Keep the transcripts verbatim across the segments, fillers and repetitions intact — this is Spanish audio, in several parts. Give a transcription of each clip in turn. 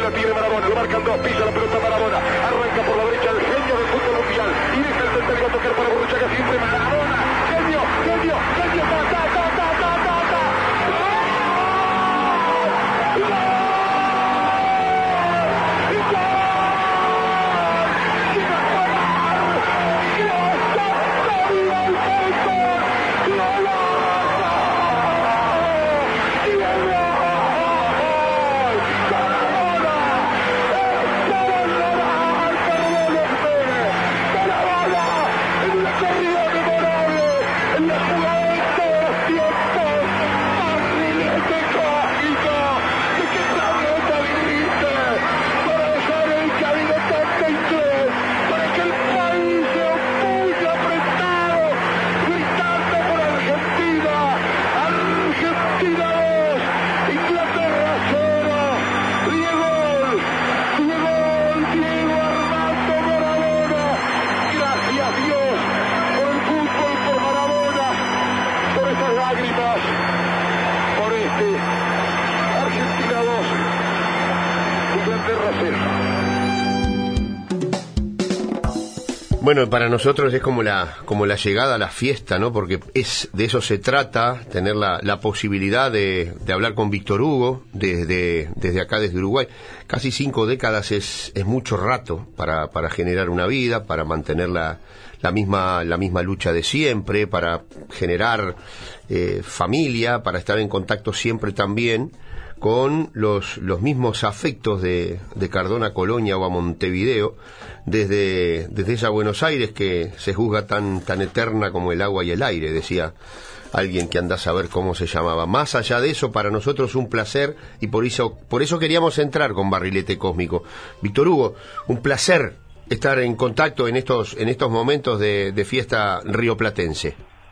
la tiene Maradona, lo marcan dos, pisa la pelota Maradona, arranca por la derecha el genio del fútbol mundial, y deja el centro a tocar para Burruchaga, siempre Maradona, genio, genio, genio, ta, ta, ta, ta, ta, ta, ta. ¡Gol! ¡Gol! Bueno, para nosotros es como la como la llegada a la fiesta, ¿no? Porque es de eso se trata, tener la, la posibilidad de, de hablar con Víctor Hugo desde, desde acá, desde Uruguay. Casi cinco décadas es, es mucho rato para, para generar una vida, para mantener la, la misma la misma lucha de siempre, para generar eh, familia, para estar en contacto siempre también con los, los mismos afectos de, de Cardona, Colonia o a Montevideo, desde, desde esa Buenos Aires que se juzga tan, tan eterna como el agua y el aire, decía alguien que anda a saber cómo se llamaba. Más allá de eso, para nosotros un placer, y por eso, por eso queríamos entrar con Barrilete Cósmico. Víctor Hugo, un placer estar en contacto en estos, en estos momentos de, de fiesta rioplatense.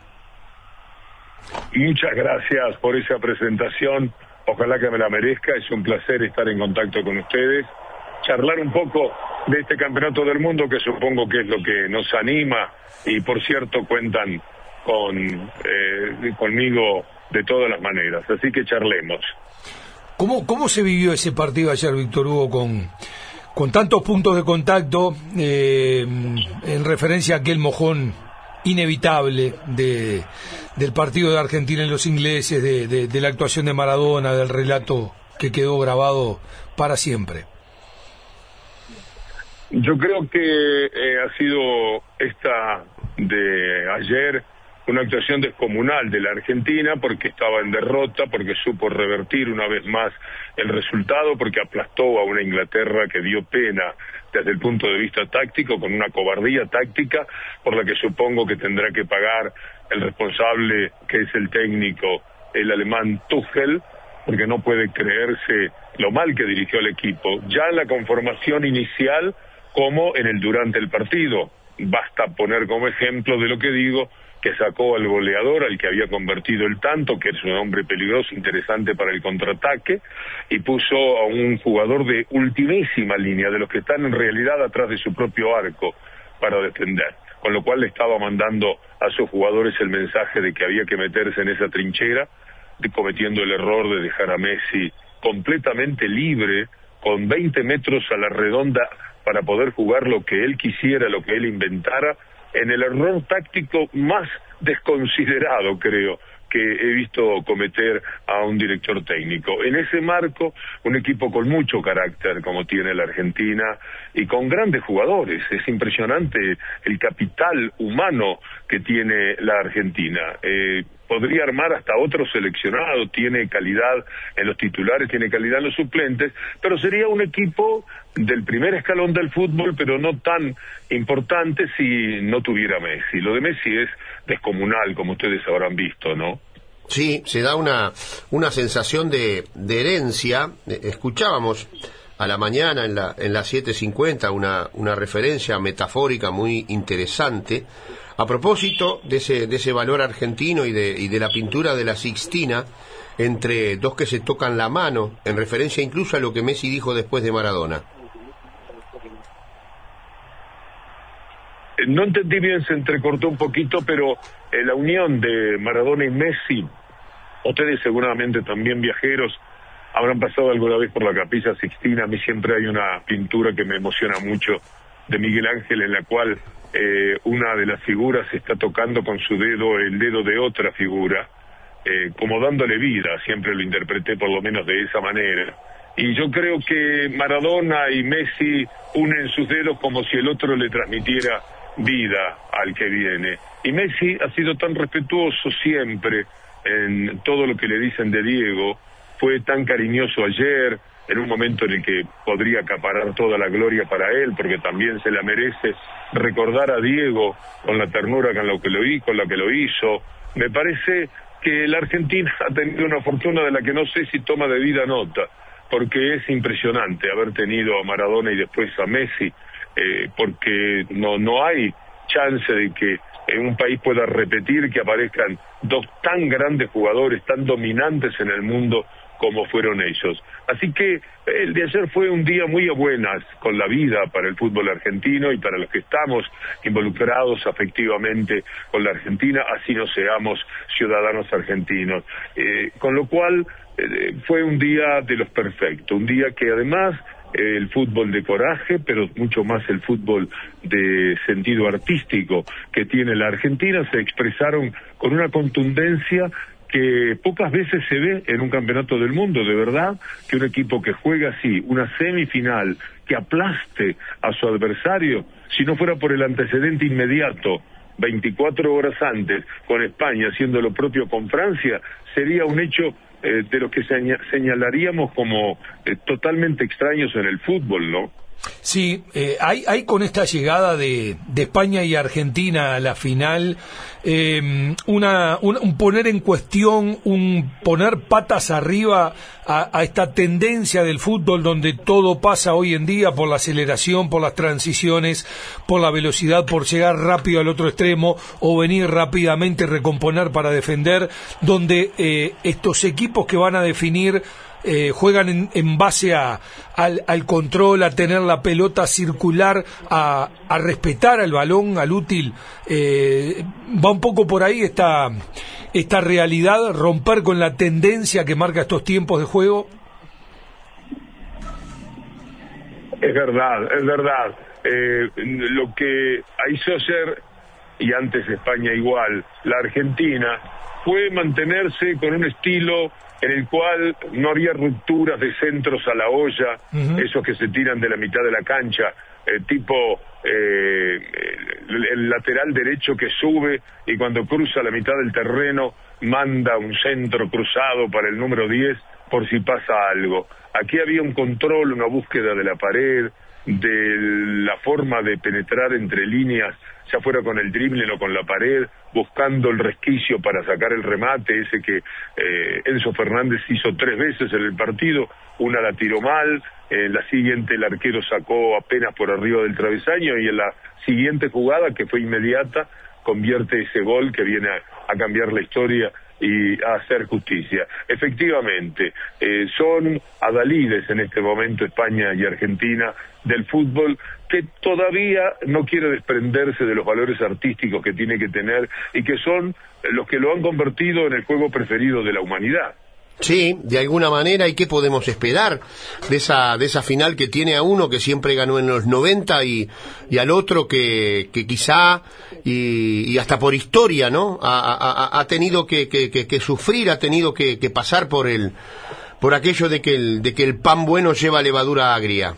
Muchas gracias por esa presentación. Ojalá que me la merezca, es un placer estar en contacto con ustedes, charlar un poco de este campeonato del mundo que supongo que es lo que nos anima y por cierto cuentan con eh, conmigo de todas las maneras, así que charlemos. ¿Cómo, cómo se vivió ese partido ayer, Víctor Hugo, con, con tantos puntos de contacto eh, en referencia a aquel mojón inevitable de del partido de Argentina en los ingleses, de, de, de la actuación de Maradona, del relato que quedó grabado para siempre? Yo creo que eh, ha sido esta de ayer una actuación descomunal de la Argentina, porque estaba en derrota, porque supo revertir una vez más el resultado, porque aplastó a una Inglaterra que dio pena desde el punto de vista táctico, con una cobardía táctica por la que supongo que tendrá que pagar el responsable, que es el técnico, el alemán Tuchel, porque no puede creerse lo mal que dirigió el equipo, ya en la conformación inicial como en el durante el partido. Basta poner como ejemplo de lo que digo, que sacó al goleador, al que había convertido el tanto, que es un hombre peligroso, interesante para el contraataque, y puso a un jugador de ultimísima línea, de los que están en realidad atrás de su propio arco, para defender. Con lo cual le estaba mandando a sus jugadores el mensaje de que había que meterse en esa trinchera, de, cometiendo el error de dejar a Messi completamente libre, con veinte metros a la redonda, para poder jugar lo que él quisiera, lo que él inventara, en el error táctico más desconsiderado, creo, que he visto cometer a un director técnico. En ese marco, un equipo con mucho carácter, como tiene la Argentina, y con grandes jugadores. Es impresionante el capital humano que tiene la Argentina. Eh, podría armar hasta otro seleccionado, tiene calidad en los titulares, tiene calidad en los suplentes, pero sería un equipo del primer escalón del fútbol, pero no tan importante si no tuviera Messi. Lo de Messi es descomunal, como ustedes habrán visto, ¿no? Sí, se da una, una sensación de, de herencia. Escuchábamos a la mañana en la, en la siete cincuenta una, una referencia metafórica muy interesante a propósito de ese, de ese valor argentino y de, y de la pintura de la Sixtina entre dos que se tocan la mano, en referencia incluso a lo que Messi dijo después de Maradona. No entendí bien, se entrecortó un poquito, pero eh, la unión de Maradona y Messi, ustedes seguramente también viajeros habrán pasado alguna vez por la Capilla Sixtina. A mí siempre hay una pintura que me emociona mucho de Miguel Ángel, en la cual eh, una de las figuras está tocando con su dedo el dedo de otra figura, eh, como dándole vida. Siempre lo interpreté por lo menos de esa manera. Y yo creo que Maradona y Messi unen sus dedos como si el otro le transmitiera vida al que viene. Y Messi ha sido tan respetuoso siempre en todo lo que le dicen de Diego, fue tan cariñoso ayer, en un momento en el que podría acaparar toda la gloria para él, porque también se la merece, recordar a Diego con la ternura con la que lo hizo, con la que lo hizo. Me parece que la Argentina ha tenido una fortuna de la que no sé si toma debida nota, porque es impresionante haber tenido a Maradona y después a Messi, eh, porque no, no hay chance de que en un país pueda repetir que aparezcan dos tan grandes jugadores, tan dominantes en el mundo como fueron ellos. Así que el de ayer fue un día muy a buenas con la vida para el fútbol argentino y para los que estamos involucrados afectivamente con la Argentina, así no seamos ciudadanos argentinos. Eh, con lo cual eh, fue un día de los perfectos, un día que además eh, el fútbol de coraje, pero mucho más el fútbol de sentido artístico que tiene la Argentina, se expresaron con una contundencia que pocas veces se ve en un campeonato del mundo. De verdad que un equipo que juega así, una semifinal, que aplaste a su adversario, si no fuera por el antecedente inmediato, veinticuatro horas antes, con España haciendo lo propio con Francia, sería un hecho eh, de los que señalaríamos como eh, totalmente extraños en el fútbol, ¿no? Sí, eh, hay, hay con esta llegada de, de España y Argentina a la final eh, una, un, un poner en cuestión, un poner patas arriba a, a esta tendencia del fútbol donde todo pasa hoy en día por la aceleración, por las transiciones, por la velocidad, por llegar rápido al otro extremo o venir rápidamente, recomponer para defender, donde eh, estos equipos que van a definir Eh, juegan en, en base a, al, al control, a tener la pelota circular, a, a respetar al balón, al útil. Eh, va un poco por ahí esta, esta realidad, romper con la tendencia que marca estos tiempos de juego. Es verdad, es verdad. Eh, lo que hizo ayer, y antes España igual, la Argentina, fue mantenerse con un estilo en el cual no había rupturas de centros a la olla, uh-huh. esos que se tiran de la mitad de la cancha, eh, tipo eh, el, el lateral derecho que sube y cuando cruza la mitad del terreno manda un centro cruzado para el número diez por si pasa algo. Aquí había un control, una búsqueda de la pared, de la forma de penetrar entre líneas, ya fuera con el dribbling o con la pared, buscando el resquicio para sacar el remate, ese que eh, Enzo Fernández hizo tres veces en el partido, una la tiró mal, en la siguiente el arquero sacó apenas por arriba del travesaño y en la siguiente jugada, que fue inmediata, convierte ese gol que viene a, a cambiar la historia y a hacer justicia. Efectivamente, eh, son adalides en este momento España y Argentina del fútbol, que todavía no quiere desprenderse de los valores artísticos que tiene que tener y que son los que lo han convertido en el juego preferido de la humanidad. Sí, de alguna manera. ¿Y qué podemos esperar de esa de esa final que tiene a uno que siempre ganó en los noventa y, y al otro que, que quizá y, y hasta por historia, ¿no? Ha, ha, ha tenido que, que, que, que sufrir, ha tenido que, que pasar por el por aquello de que el de que el pan bueno lleva levadura agria.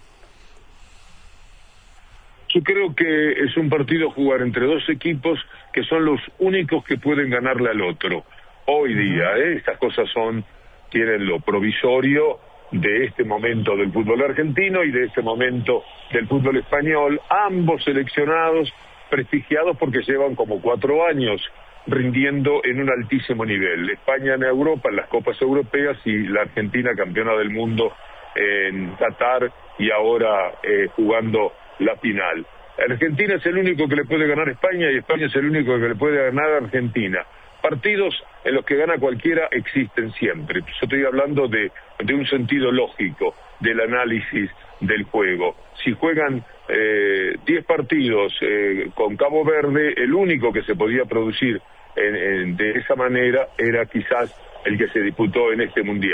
Yo creo que es un partido jugar entre dos equipos que son los únicos que pueden ganarle al otro. Hoy día, ¿eh? Estas cosas son, tienen lo provisorio de este momento del fútbol argentino y de este momento del fútbol español, ambos seleccionados, prestigiados porque llevan como cuatro años rindiendo en un altísimo nivel. España en Europa, en las copas europeas, y la Argentina campeona del mundo en Qatar y ahora eh, jugando la final. Argentina es el único que le puede ganar a España y España es el único que le puede ganar a Argentina. Partidos en los que gana cualquiera existen siempre. Yo estoy hablando de, de un sentido lógico del análisis del juego. Si juegan eh, diez partidos eh, con Cabo Verde, el único que se podía producir en, en, de esa manera era quizás el que se disputó en este Mundial.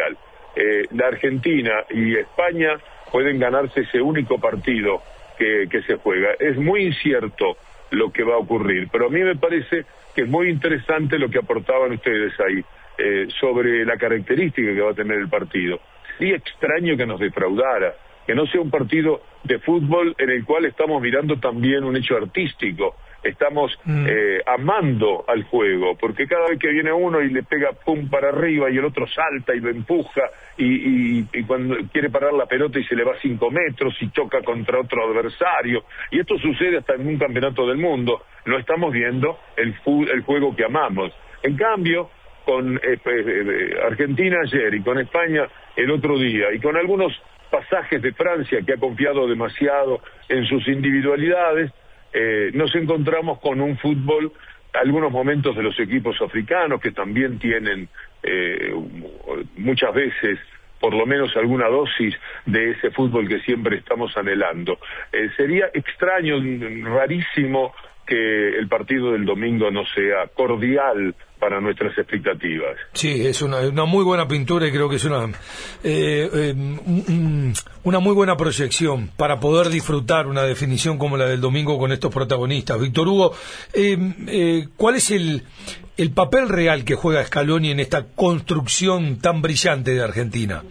eh, la Argentina y España pueden ganarse ese único partido que, que se juega. Es muy incierto lo que va a ocurrir, pero a mí me parece que es muy interesante lo que aportaban ustedes ahí, eh, sobre la característica que va a tener el partido. Sería extraño que nos defraudara, que no sea un partido de fútbol en el cual estamos mirando también un hecho artístico, estamos mm. eh, amando al juego, porque cada vez que viene uno y le pega pum para arriba y el otro salta y lo empuja y, y, y cuando quiere parar la pelota y se le va cinco metros y choca contra otro adversario, y esto sucede hasta en un campeonato del mundo, no estamos viendo el, el juego que amamos. En cambio, con eh, eh, Argentina ayer y con España el otro día y con algunos pasajes de Francia que ha confiado demasiado en sus individualidades, eh, nos encontramos con un fútbol, algunos momentos de los equipos africanos que también tienen eh, muchas veces por lo menos alguna dosis de ese fútbol que siempre estamos anhelando. Eh, sería extraño, rarísimo que el partido del domingo no sea cordial para nuestras expectativas. Sí, es una, una muy buena pintura y creo que es una eh, eh, un, una muy buena proyección para poder disfrutar una definición como la del domingo con estos protagonistas. Víctor Hugo, eh, eh, ¿cuál es el, el papel real que juega Scaloni en esta construcción tan brillante de Argentina?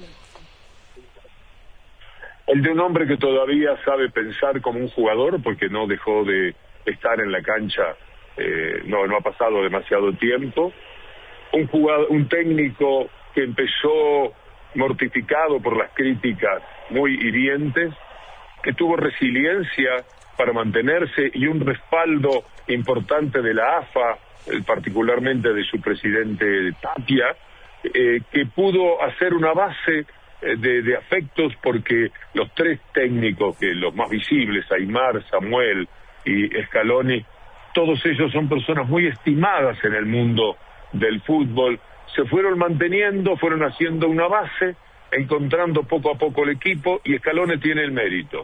El de un hombre que todavía sabe pensar como un jugador, porque no dejó de estar en la cancha, eh, no, no ha pasado demasiado tiempo. Un jugador, un técnico que empezó mortificado por las críticas muy hirientes, que tuvo resiliencia para mantenerse y un respaldo importante de la A F A, eh, particularmente de su presidente Tapia, eh, que pudo hacer una base eh, de, de afectos, porque los tres técnicos, que los más visibles, Aimar, Samuel y Scaloni, todos ellos son personas muy estimadas en el mundo del fútbol, se fueron manteniendo, fueron haciendo una base, encontrando poco a poco el equipo, y Scaloni tiene el mérito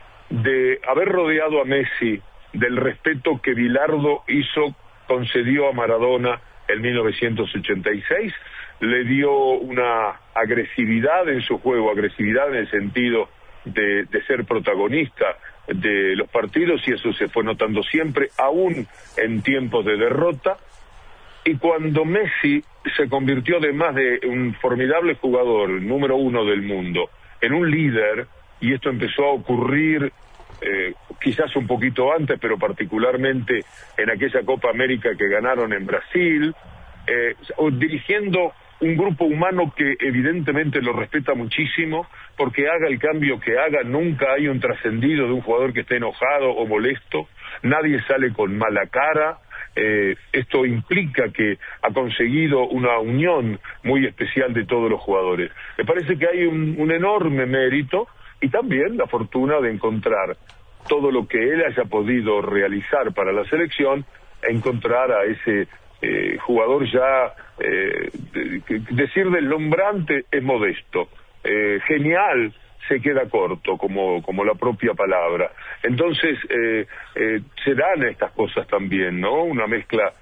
de haber rodeado a Messi del respeto que Bilardo hizo, concedió a Maradona en mil novecientos ochenta y seis, le dio una agresividad en su juego, agresividad en el sentido de, de ser protagonista de los partidos, y eso se fue notando siempre, aún en tiempos de derrota. Y cuando Messi se convirtió, además de un formidable jugador, número uno del mundo, en un líder, y esto empezó a ocurrir eh, quizás un poquito antes, pero particularmente en aquella Copa América que ganaron en Brasil, eh, dirigiendo un grupo humano que evidentemente lo respeta muchísimo, porque haga el cambio que haga, nunca hay un trascendido de un jugador que esté enojado o molesto, nadie sale con mala cara. Eh, esto implica que ha conseguido una unión muy especial de todos los jugadores. Me parece que hay un, un enorme mérito, y también la fortuna de encontrar todo lo que él haya podido realizar para la selección, encontrar a ese eh, jugador ya, eh, de, decir deslumbrante es modesto, eh, genial se queda corto, como, como la propia palabra. Entonces, eh, eh, se dan estas cosas también, ¿no? Una mezcla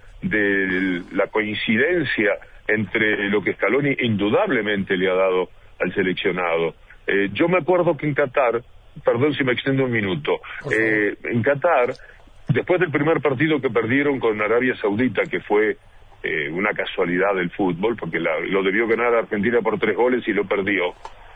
de la coincidencia entre lo que Scaloni indudablemente le ha dado al seleccionado. Eh, yo me acuerdo que en Qatar, perdón si me extiendo un minuto, eh, en Qatar, después del primer partido que perdieron con Arabia Saudita, que fue eh, una casualidad del fútbol, porque la, lo debió ganar Argentina por tres goles y lo perdió,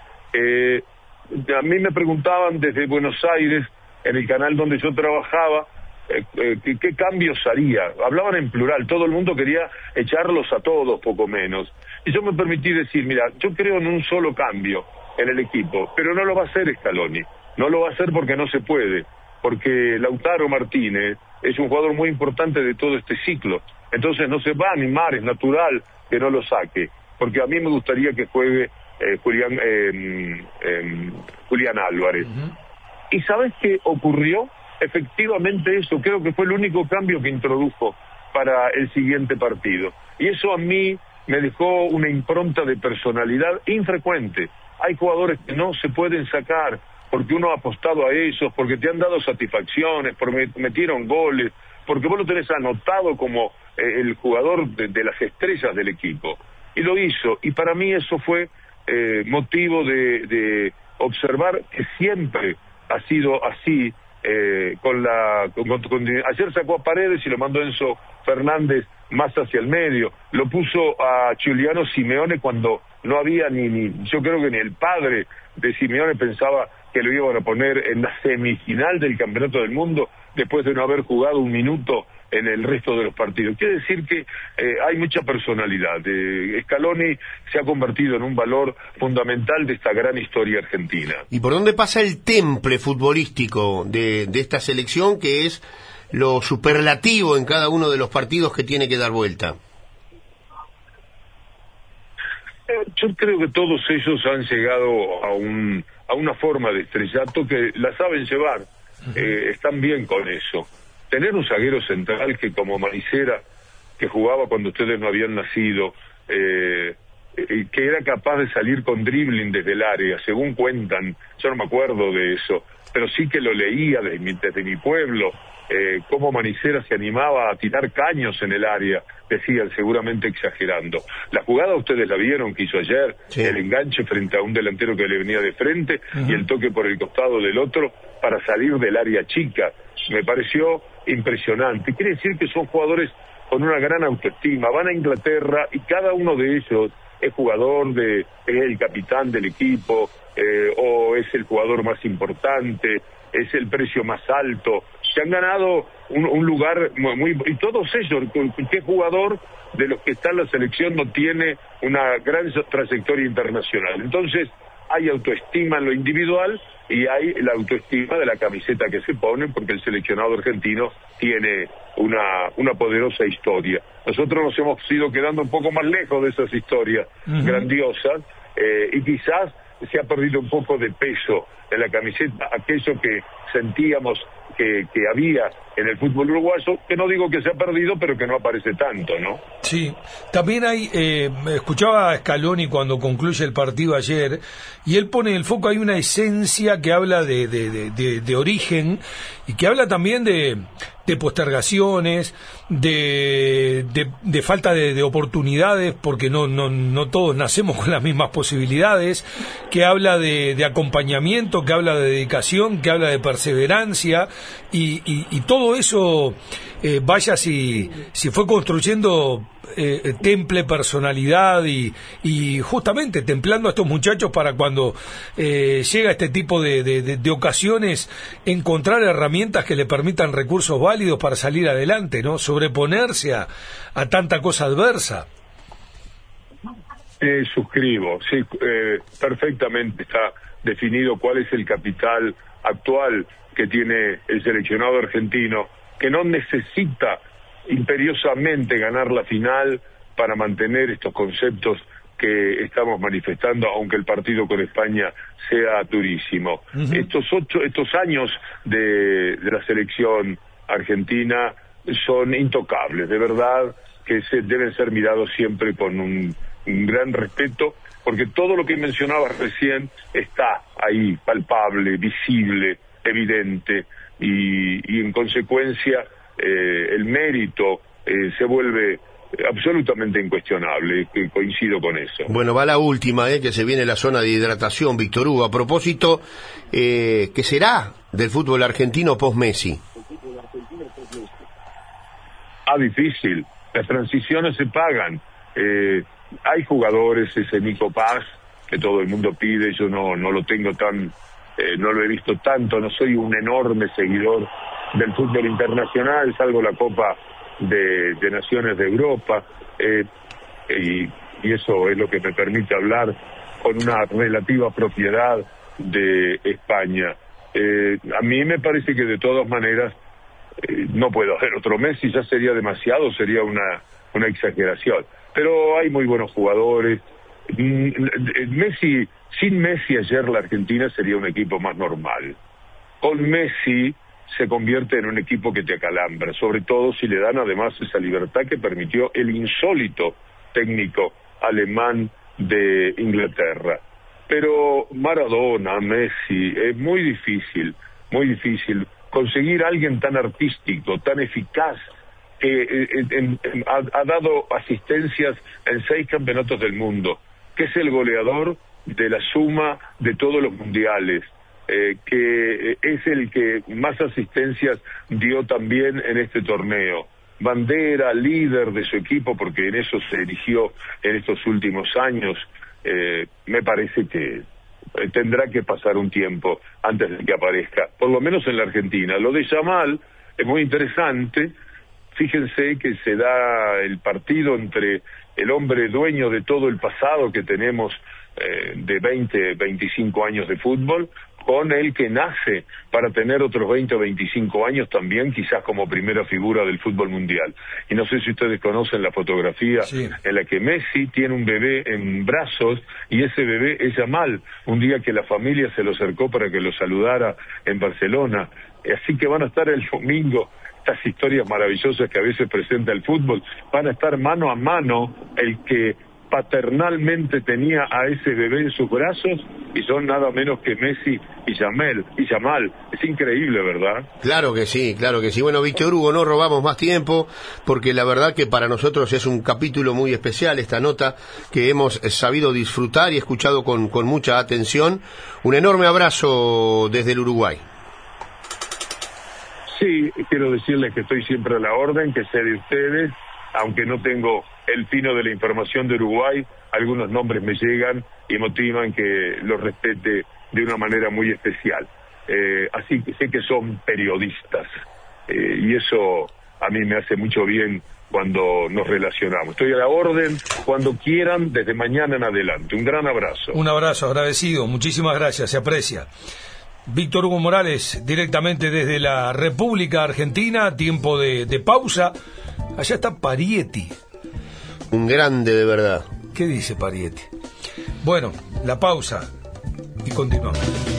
eh, a mí me preguntaban desde Buenos Aires, en el canal donde yo trabajaba, eh, eh, ¿qué, qué cambios haría? Hablaban en plural, todo el mundo quería echarlos a todos, poco menos. Y yo me permití decir, mira, yo creo en un solo cambio en el equipo, pero no lo va a hacer Scaloni, no lo va a hacer porque no se puede, porque Lautaro Martínez es un jugador muy importante de todo este ciclo, entonces no se va a animar, es natural que no lo saque, porque a mí me gustaría que juegue eh, Julián, eh, eh, Julián Álvarez. Uh-huh. ¿Y sabes qué ocurrió? Efectivamente eso, creo que fue el único cambio que introdujo para el siguiente partido, y eso a mí me dejó una impronta de personalidad infrecuente. Hay jugadores que no se pueden sacar porque uno ha apostado a ellos, porque te han dado satisfacciones, porque metieron goles, porque vos lo tenés anotado como eh, el jugador de, de las estrellas del equipo. Y lo hizo, y para mí eso fue eh, motivo de, de observar que siempre ha sido así. Eh, con la con, con, con, ayer sacó a Paredes y lo mandó Enzo Fernández más hacia el medio, lo puso a Giuliano Simeone cuando no había ni, ni yo creo que ni el padre de Simeone pensaba que lo iban a poner en la semifinal del Campeonato del Mundo después de no haber jugado un minuto en el resto de los partidos. Quiere decir que eh, hay mucha personalidad. Eh, Scaloni se ha convertido en un valor fundamental de esta gran historia argentina. ¿Y por dónde pasa el temple futbolístico de, de esta selección, que es lo superlativo en cada uno de los partidos que tiene que dar vuelta? Eh, yo creo que todos ellos han llegado a, un, a una forma de estrellato que la saben llevar. Eh, están bien con eso. Tener un zaguero central que como Manicera, que jugaba cuando ustedes no habían nacido, eh, eh, que era capaz de salir con dribbling desde el área, según cuentan, yo no me acuerdo de eso, pero sí que lo leía desde mi, desde mi pueblo, eh, cómo Manicera se animaba a tirar caños en el área, decían, seguramente exagerando. La jugada ustedes la vieron que hizo ayer, sí. El enganche frente a un delantero que le venía de frente, uh-huh. Y el toque por el costado del otro para salir del área chica. Me pareció impresionante. Quiere decir que son jugadores con una gran autoestima. Van a Inglaterra y cada uno de ellos es jugador de, es el capitán del equipo, eh, o es el jugador más importante, es el precio más alto. Se han ganado un, un lugar muy, muy... Y todos ellos, ¿qué jugador de los que está en la selección no tiene una gran trayectoria internacional? Entonces, hay autoestima en lo individual y hay la autoestima de la camiseta que se pone, porque el seleccionado argentino tiene una, una poderosa historia. Nosotros nos hemos ido quedando un poco más lejos de esas historias uh-huh. grandiosas, eh, y quizás se ha perdido un poco de peso en la camiseta, aquello que sentíamos que, que había en el fútbol uruguayo, que no digo que se ha perdido, pero que no aparece tanto, ¿no? Sí, también hay, eh, escuchaba a Scaloni cuando concluye el partido ayer, y él pone en el foco, hay una esencia que habla de, de, de, de, de origen, y que habla también de, de postergaciones, de, de, de falta de, de oportunidades, porque no, no, no todos nacemos con las mismas posibilidades, que habla de, de acompañamiento, que habla de dedicación, que habla de perseverancia, y, y, y todo eso, eh, vaya si, si fue construyendo eh, temple, personalidad y, y justamente templando a estos muchachos para cuando eh, llega este tipo de, de, de, de ocasiones encontrar herramientas que le permitan recursos válidos para salir adelante, ¿no? Sobreponerse a, a tanta cosa adversa. Eh, suscribo, sí, eh, perfectamente está definido cuál es el capital actual que tiene el seleccionado argentino, que no necesita imperiosamente ganar la final para mantener estos conceptos que estamos manifestando, aunque el partido con España sea durísimo. Uh-huh. Estos ocho, estos años de, de la selección argentina son intocables, de verdad que se deben ser mirados siempre con un, un gran respeto, porque todo lo que mencionabas recién está ahí, palpable, visible, evidente, y, y en consecuencia eh, el mérito eh, se vuelve absolutamente incuestionable, que coincido con eso. Bueno, va la última, eh, que se viene la zona de hidratación, Víctor Hugo. A propósito, eh, ¿qué será del fútbol argentino post-Messi? Ah, difícil. Las transiciones se pagan. Eh, hay jugadores, ese Nico Paz, que todo el mundo pide, yo no, no lo tengo tan... Eh, no lo he visto tanto, no soy un enorme seguidor del fútbol internacional, salvo la Copa de, de Naciones de Europa, eh, y, y eso es lo que me permite hablar con una relativa propiedad de España. Eh, a mí me parece que de todas maneras eh, no puedo hacer otro Messi, ya sería demasiado, sería una, una exageración, pero hay muy buenos jugadores. Messi, sin Messi ayer la Argentina sería un equipo más normal. Con Messi se convierte en un equipo que te acalambra, sobre todo si le dan además esa libertad que permitió el insólito técnico alemán de Inglaterra. Pero Maradona, Messi, es muy difícil, muy difícil conseguir a alguien tan artístico, tan eficaz, que eh, en, en, ha, ha dado asistencias en seis campeonatos del mundo, que es el goleador de la suma de todos los mundiales, eh, que es el que más asistencias dio también en este torneo. Bandera, líder de su equipo, porque en eso se erigió en estos últimos años. Eh, me parece que tendrá que pasar un tiempo antes de que aparezca, por lo menos en la Argentina. Lo de Yamal es muy interesante. Fíjense que se da el partido entre el hombre dueño de todo el pasado que tenemos eh, de veinte, veinticinco años de fútbol, con el que nace para tener otros veinte o veinticinco años también, quizás como primera figura del fútbol mundial. Y no sé si ustedes conocen la fotografía sí. en la que Messi tiene un bebé en brazos, y ese bebé es Yamal, un día que la familia se lo acercó para que lo saludara en Barcelona. Así que van a estar el domingo, estas historias maravillosas que a veces presenta el fútbol, van a estar mano a mano el que paternalmente tenía a ese bebé en sus brazos, y son nada menos que Messi y Yamal, y Yamal. Es increíble, ¿verdad? Claro que sí, claro que sí. Bueno, Víctor Hugo, no robamos más tiempo, porque la verdad que para nosotros es un capítulo muy especial, esta nota que hemos sabido disfrutar y escuchado con, con mucha atención. Un enorme abrazo desde el Uruguay. Sí, quiero decirles que estoy siempre a la orden, que sé de ustedes, aunque no tengo el fino de la información de Uruguay, algunos nombres me llegan y motivan que los respete de una manera muy especial. Eh, así que sé que son periodistas, eh, y eso a mí me hace mucho bien cuando nos relacionamos. Estoy a la orden cuando quieran, desde mañana en adelante. Un gran abrazo. Un abrazo, agradecido. Muchísimas gracias, se aprecia. Víctor Hugo Morales, directamente desde la República Argentina, tiempo de, de pausa. Allá está Parietti. Un grande de verdad. ¿Qué dice Parietti? Bueno, la pausa y continuamos.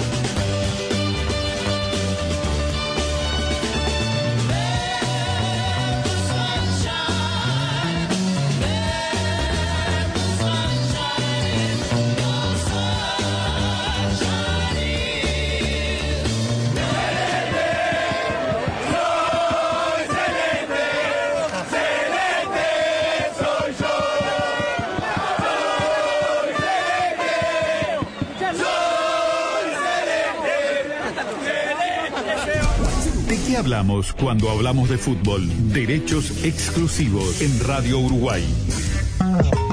¿De qué hablamos cuando hablamos de fútbol? Derechos exclusivos en Radio Uruguay.